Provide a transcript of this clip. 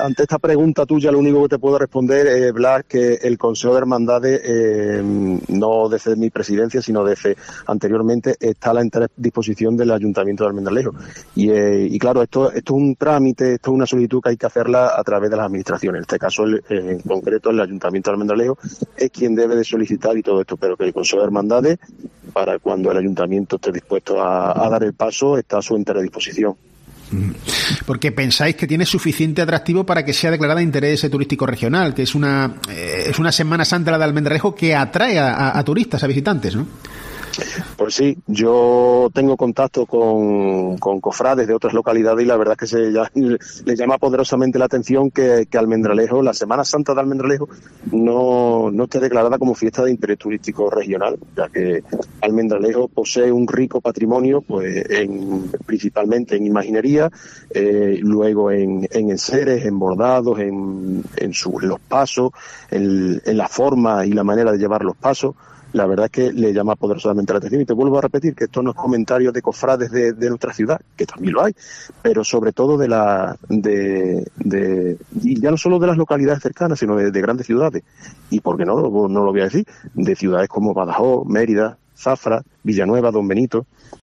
ante esta pregunta tuya, lo único que te puedo responder, Blas, que el Consejo de Hermandades, no desde mi presidencia, sino desde anteriormente, está a la entera disposición del Ayuntamiento de Almendralejo. Y claro, esto es un trámite, esto es una solicitud que hay que hacerla a través de las administraciones. En este caso, en concreto, el Ayuntamiento de Almendralejo es quien debe de solicitar y todo esto, pero que el Consejo de Hermandades, para cuando el Ayuntamiento esté dispuesto a dar el paso, está a su entera disposición. Porque pensáis que tiene suficiente atractivo para que sea declarada de interés turístico regional, que es una Semana Santa, la de Almendralejo, que atrae a turistas, a visitantes, ¿no? Pues sí, yo tengo contacto con cofrades de otras localidades y la verdad es que les llama poderosamente la atención que Almendralejo, la Semana Santa de Almendralejo, no esté declarada como fiesta de interés turístico regional, ya que Almendralejo posee un rico patrimonio, pues principalmente en imaginería, luego en enseres, en bordados, en los pasos, en la forma y la manera de llevar los pasos. La verdad es que le llama poderosamente la atención y te vuelvo a repetir que esto no es comentario de cofrades de nuestra ciudad, que también lo hay, pero sobre todo y ya no solo de las localidades cercanas, sino de grandes ciudades, y por qué no lo voy a decir, de ciudades como Badajoz, Mérida, Zafra, Villanueva, Don Benito.